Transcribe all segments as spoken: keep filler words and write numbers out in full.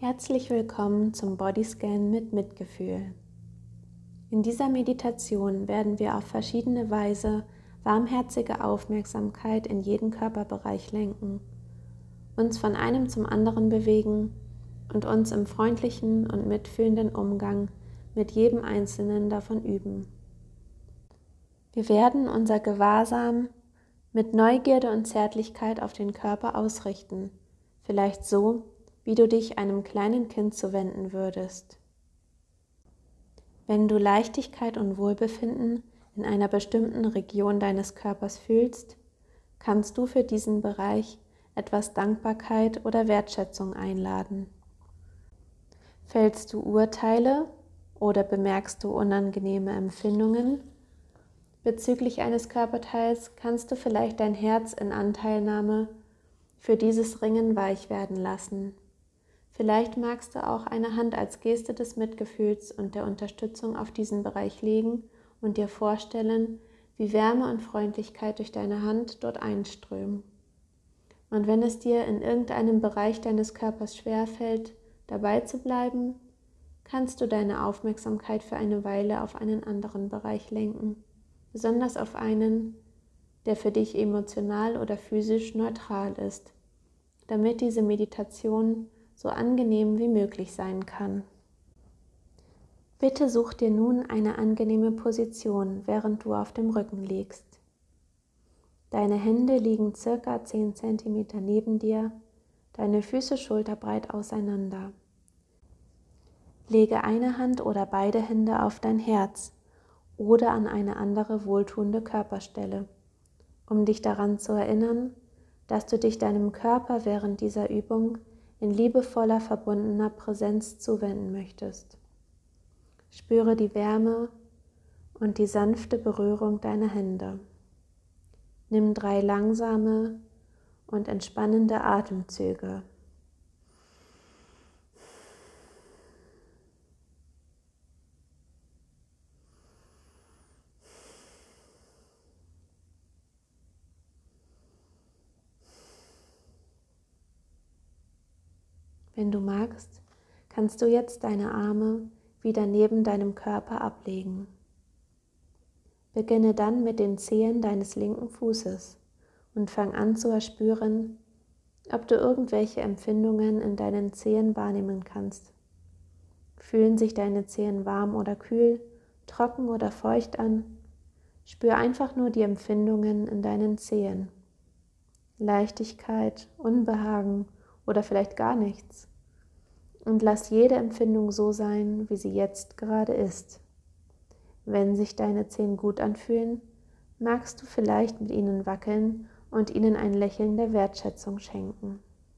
Herzlich willkommen zum Bodyscan mit Mitgefühl. In dieser Meditation werden wir auf verschiedene Weise warmherzige Aufmerksamkeit in jeden Körperbereich lenken, uns von einem zum anderen bewegen und uns im freundlichen und mitfühlenden Umgang mit jedem Einzelnen davon üben. Wir werden unser Gewahrsam mit Neugierde und Zärtlichkeit auf den Körper ausrichten, vielleicht so, wie du dich einem kleinen Kind zuwenden würdest. Wenn du Leichtigkeit und Wohlbefinden in einer bestimmten Region deines Körpers fühlst, kannst du für diesen Bereich etwas Dankbarkeit oder Wertschätzung einladen. Fällst du Urteile oder bemerkst du unangenehme Empfindungen bezüglich eines Körperteils, kannst du vielleicht dein Herz in Anteilnahme für dieses Ringen weich werden lassen. Vielleicht magst du auch eine Hand als Geste des Mitgefühls und der Unterstützung auf diesen Bereich legen und dir vorstellen, wie Wärme und Freundlichkeit durch deine Hand dort einströmen. Und wenn es dir in irgendeinem Bereich deines Körpers schwerfällt, dabei zu bleiben, kannst du deine Aufmerksamkeit für eine Weile auf einen anderen Bereich lenken, besonders auf einen, der für dich emotional oder physisch neutral ist, damit diese Meditation so angenehm wie möglich sein kann. Bitte such dir nun eine angenehme Position, während du auf dem Rücken liegst. Deine Hände liegen circa zehn Zentimeter neben dir, deine Füße schulterbreit auseinander. Lege eine Hand oder beide Hände auf dein Herz oder an eine andere wohltuende Körperstelle, um dich daran zu erinnern, dass du dich deinem Körper während dieser Übung in liebevoller, verbundener Präsenz zuwenden möchtest. Spüre die Wärme und die sanfte Berührung deiner Hände. Nimm drei langsame und entspannende Atemzüge. Wenn du magst, kannst du jetzt deine Arme wieder neben deinem Körper ablegen. Beginne dann mit den Zehen deines linken Fußes und fang an zu erspüren, ob du irgendwelche Empfindungen in deinen Zehen wahrnehmen kannst. Fühlen sich deine Zehen warm oder kühl, trocken oder feucht an? Spür einfach nur die Empfindungen in deinen Zehen. Leichtigkeit, Unbehagen oder vielleicht gar nichts. Und lass jede Empfindung so sein, wie sie jetzt gerade ist. Wenn sich deine Zehen gut anfühlen, magst du vielleicht mit ihnen wackeln und ihnen ein Lächeln der Wertschätzung schenken.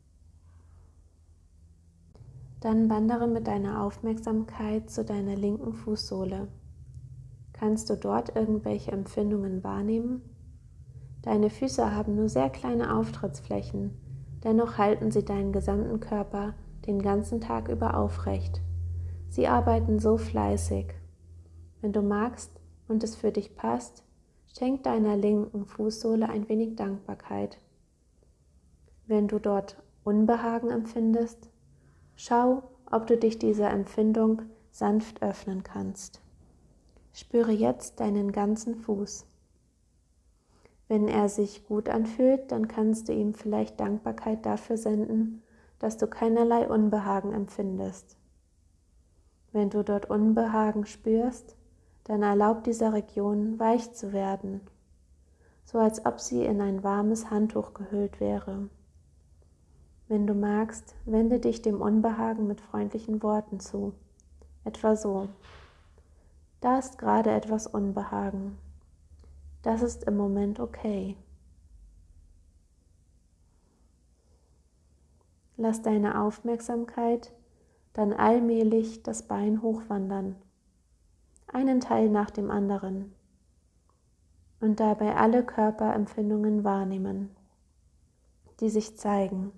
Dann wandere mit deiner Aufmerksamkeit zu deiner linken Fußsohle. Kannst du dort irgendwelche Empfindungen wahrnehmen? Deine Füße haben nur sehr kleine Auftrittsflächen, dennoch halten sie deinen gesamten Körper den ganzen Tag über aufrecht. Sie arbeiten so fleißig. Wenn du magst und es für dich passt, schenk deiner linken Fußsohle ein wenig Dankbarkeit. Wenn du dort Unbehagen empfindest, schau, ob du dich dieser Empfindung sanft öffnen kannst. Spüre jetzt deinen ganzen Fuß. Wenn er sich gut anfühlt, dann kannst du ihm vielleicht Dankbarkeit dafür senden, dass du keinerlei Unbehagen empfindest. Wenn du dort Unbehagen spürst, dann erlaub dieser Region weich zu werden, so als ob sie in ein warmes Handtuch gehüllt wäre. Wenn du magst, wende dich dem Unbehagen mit freundlichen Worten zu, etwa so: Da ist gerade etwas Unbehagen. Das ist im Moment okay. Lass deine Aufmerksamkeit dann allmählich das Bein hochwandern, einen Teil nach dem anderen, und dabei alle Körperempfindungen wahrnehmen, die sich zeigen.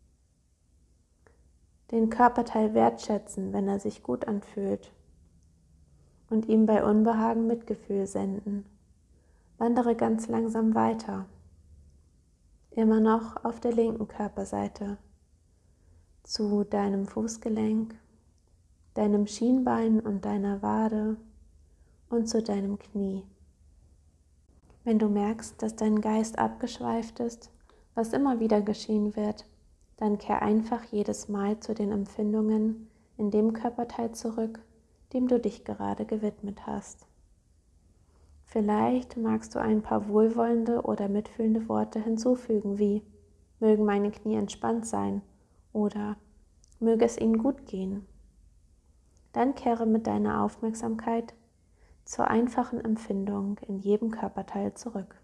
Den Körperteil wertschätzen, wenn er sich gut anfühlt, und ihm bei Unbehagen Mitgefühl senden. Wandere ganz langsam weiter, immer noch auf der linken Körperseite, zu deinem Fußgelenk, deinem Schienbein und deiner Wade und zu deinem Knie. Wenn du merkst, dass dein Geist abgeschweift ist, was immer wieder geschehen wird, dann kehr einfach jedes Mal zu den Empfindungen in dem Körperteil zurück, dem du dich gerade gewidmet hast. Vielleicht magst du ein paar wohlwollende oder mitfühlende Worte hinzufügen, wie mögen meine Knie entspannt sein oder möge es ihnen gut gehen. Dann kehre mit deiner Aufmerksamkeit zur einfachen Empfindung in jedem Körperteil zurück.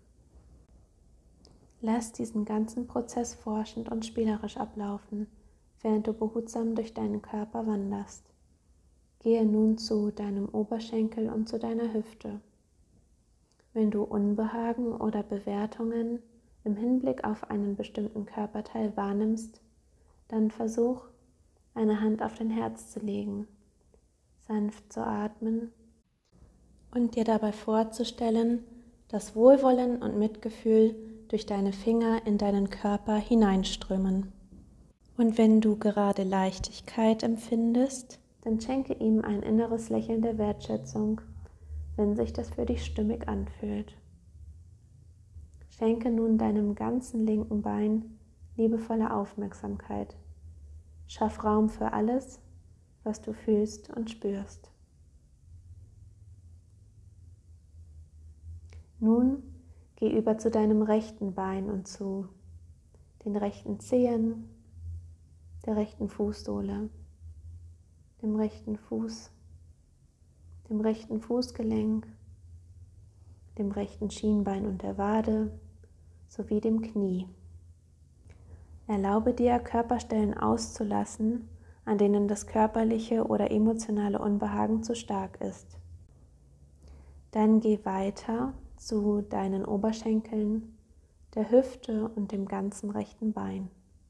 Lass diesen ganzen Prozess forschend und spielerisch ablaufen, während du behutsam durch deinen Körper wanderst. Gehe nun zu deinem Oberschenkel und zu deiner Hüfte. Wenn du Unbehagen oder Bewertungen im Hinblick auf einen bestimmten Körperteil wahrnimmst, dann versuch, eine Hand auf dein Herz zu legen, sanft zu atmen und dir dabei vorzustellen, dass Wohlwollen und Mitgefühl durch deine Finger in deinen Körper hineinströmen. Und wenn du gerade Leichtigkeit empfindest, dann schenke ihm ein inneres Lächeln der Wertschätzung, wenn sich das für dich stimmig anfühlt. Schenke nun deinem ganzen linken Bein liebevolle Aufmerksamkeit. Schaff Raum für alles, was du fühlst und spürst. Nun geh über zu deinem rechten Bein und zu den rechten Zehen, der rechten Fußsohle, dem rechten Fuß, dem rechten Fußgelenk, dem rechten Schienbein und der Wade sowie dem Knie. Erlaube dir, Körperstellen auszulassen, an denen das körperliche oder emotionale Unbehagen zu stark ist. Dann geh weiter zu deinen Oberschenkeln, der Hüfte und dem ganzen rechten Bein.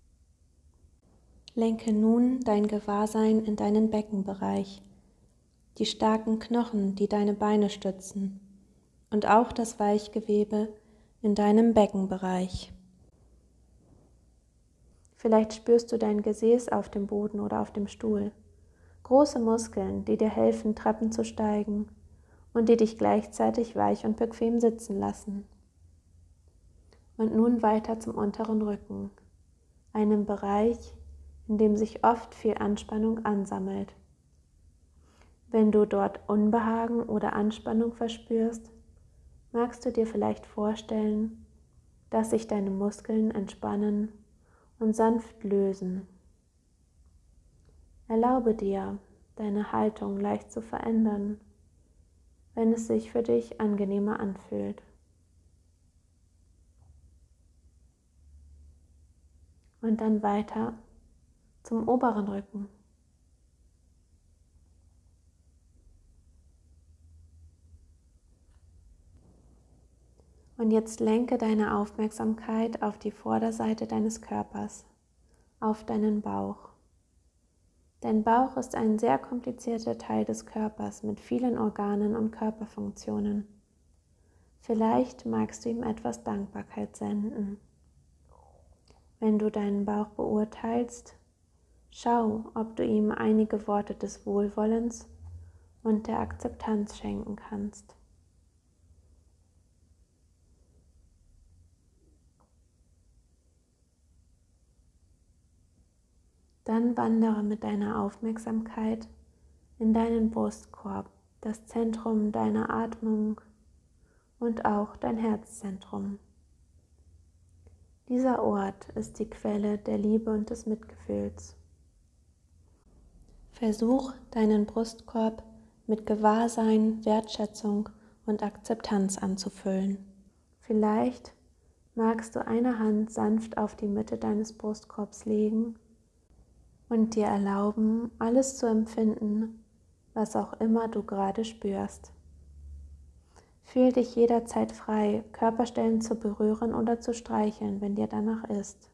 Lenke nun dein Gewahrsein in deinen Beckenbereich, die starken Knochen, die deine Beine stützen, und auch das Weichgewebe in deinem Beckenbereich. Vielleicht spürst du dein Gesäß auf dem Boden oder auf dem Stuhl, große Muskeln, die dir helfen, Treppen zu steigen und die dich gleichzeitig weich und bequem sitzen lassen. Und nun weiter zum unteren Rücken, einem Bereich, in dem sich oft viel Anspannung ansammelt. Wenn du dort Unbehagen oder Anspannung verspürst, magst du dir vielleicht vorstellen, dass sich deine Muskeln entspannen und sanft lösen. Erlaube dir, deine Haltung leicht zu verändern, wenn es sich für dich angenehmer anfühlt. Und dann weiter zum oberen Rücken. Und jetzt lenke deine Aufmerksamkeit auf die Vorderseite deines Körpers, auf deinen Bauch. Dein Bauch ist ein sehr komplizierter Teil des Körpers mit vielen Organen und Körperfunktionen. Vielleicht magst du ihm etwas Dankbarkeit senden. Wenn du deinen Bauch beurteilst, schau, ob du ihm einige Worte des Wohlwollens und der Akzeptanz schenken kannst. Dann wandere mit deiner Aufmerksamkeit in deinen Brustkorb, das Zentrum deiner Atmung und auch dein Herzzentrum. Dieser Ort ist die Quelle der Liebe und des Mitgefühls. Versuch, deinen Brustkorb mit Gewahrsein, Wertschätzung und Akzeptanz anzufüllen. Vielleicht magst du eine Hand sanft auf die Mitte deines Brustkorbs legen und dir erlauben, alles zu empfinden, was auch immer du gerade spürst. Fühl dich jederzeit frei, Körperstellen zu berühren oder zu streicheln, wenn dir danach ist.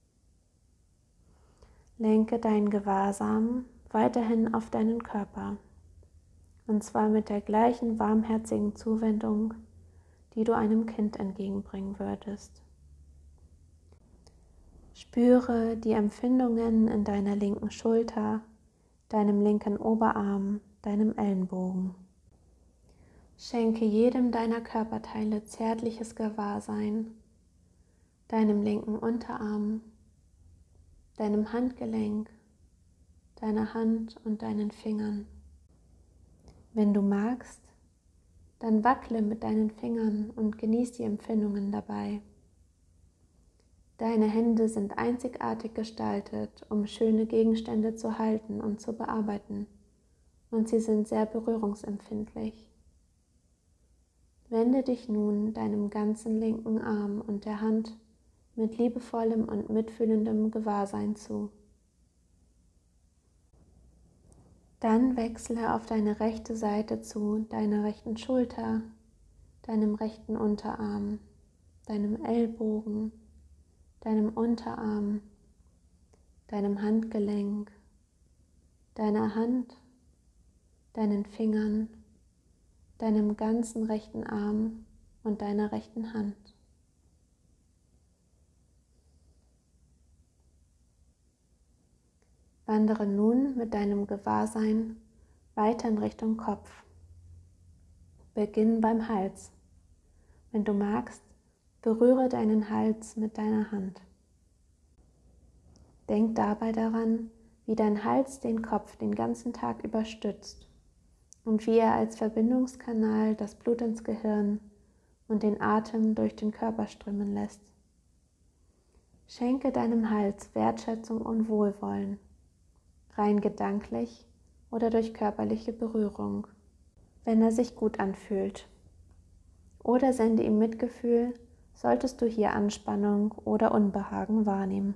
Lenke dein Gewahrsam weiterhin auf deinen Körper, und zwar mit der gleichen warmherzigen Zuwendung, die du einem Kind entgegenbringen würdest. Spüre die Empfindungen in deiner linken Schulter, deinem linken Oberarm, deinem Ellenbogen. Schenke jedem deiner Körperteile zärtliches Gewahrsein, deinem linken Unterarm, deinem Handgelenk, deiner Hand und deinen Fingern. Wenn du magst, dann wackle mit deinen Fingern und genieß die Empfindungen dabei. Deine Hände sind einzigartig gestaltet, um schöne Gegenstände zu halten und zu bearbeiten, und sie sind sehr berührungsempfindlich. Wende dich nun deinem ganzen linken Arm und der Hand mit liebevollem und mitfühlendem Gewahrsein zu. Dann wechsle auf deine rechte Seite zu deiner rechten Schulter, deinem rechten Unterarm, deinem Ellbogen, deinem Unterarm, deinem Handgelenk, deiner Hand, deinen Fingern, deinem ganzen rechten Arm und deiner rechten Hand. Wandere nun mit deinem Gewahrsein weiter in Richtung Kopf. Beginn beim Hals. Wenn du magst, berühre deinen Hals mit deiner Hand. Denk dabei daran, wie dein Hals den Kopf den ganzen Tag über stützt und wie er als Verbindungskanal das Blut ins Gehirn und den Atem durch den Körper strömen lässt. Schenke deinem Hals Wertschätzung und Wohlwollen, rein gedanklich oder durch körperliche Berührung, wenn er sich gut anfühlt. Oder sende ihm Mitgefühl, solltest du hier Anspannung oder Unbehagen wahrnehmen.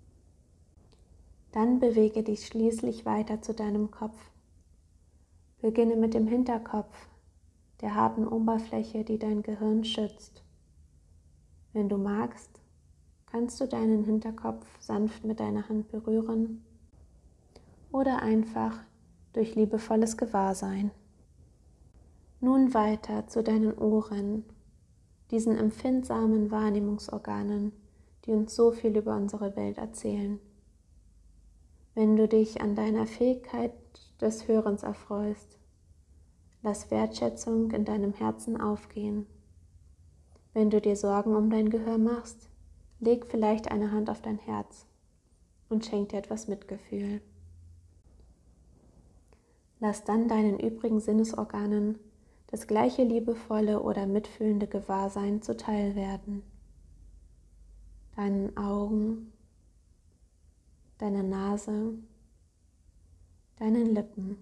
Dann bewege dich schließlich weiter zu deinem Kopf. Beginne mit dem Hinterkopf, der harten Oberfläche, die dein Gehirn schützt. Wenn du magst, kannst du deinen Hinterkopf sanft mit deiner Hand berühren oder einfach durch liebevolles Gewahrsein. Nun weiter zu deinen Ohren, diesen empfindsamen Wahrnehmungsorganen, die uns so viel über unsere Welt erzählen. Wenn du dich an deiner Fähigkeit des Hörens erfreust, lass Wertschätzung in deinem Herzen aufgehen. Wenn du dir Sorgen um dein Gehör machst, leg vielleicht eine Hand auf dein Herz und schenk dir etwas Mitgefühl. Lass dann deinen übrigen Sinnesorganen das gleiche liebevolle oder mitfühlende Gewahrsein zuteil werden. Deinen Augen, deiner Nase, deinen Lippen.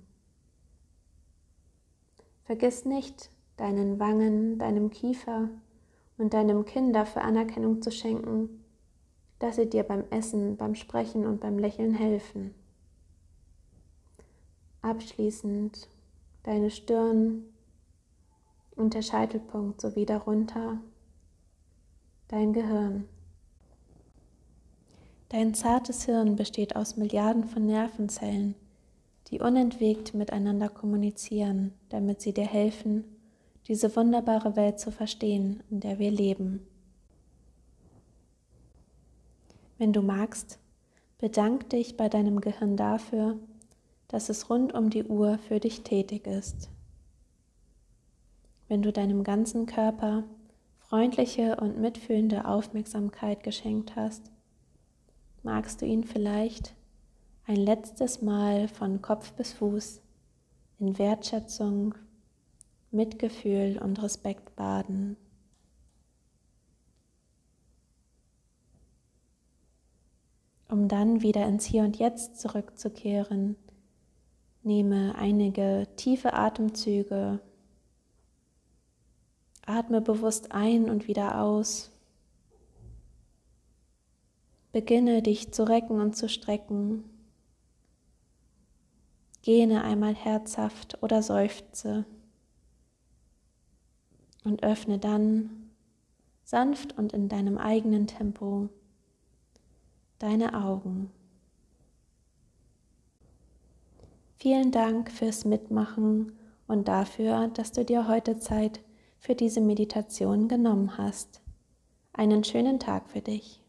Vergiss nicht, deinen Wangen, deinem Kiefer und deinem Kinn dafür Anerkennung zu schenken, dass sie dir beim Essen, beim Sprechen und beim Lächeln helfen. Abschließend deine Stirn und der Scheitelpunkt sowie darunter dein Gehirn. Dein zartes Hirn besteht aus Milliarden von Nervenzellen, die unentwegt miteinander kommunizieren, damit sie dir helfen, diese wunderbare Welt zu verstehen, in der wir leben. Wenn du magst, bedank dich bei deinem Gehirn dafür, dass es rund um die Uhr für dich tätig ist. Wenn du deinem ganzen Körper freundliche und mitfühlende Aufmerksamkeit geschenkt hast, magst du ihn vielleicht ein letztes Mal von Kopf bis Fuß in Wertschätzung, Mitgefühl und Respekt baden. Um dann wieder ins Hier und Jetzt zurückzukehren, nehme einige tiefe Atemzüge, atme bewusst ein und wieder aus. Beginne dich zu recken und zu strecken. Gähne einmal herzhaft oder seufze und öffne dann sanft und in deinem eigenen Tempo deine Augen. Vielen Dank fürs Mitmachen und dafür, dass du dir heute Zeit für diese Meditation genommen hast. Einen schönen Tag für dich.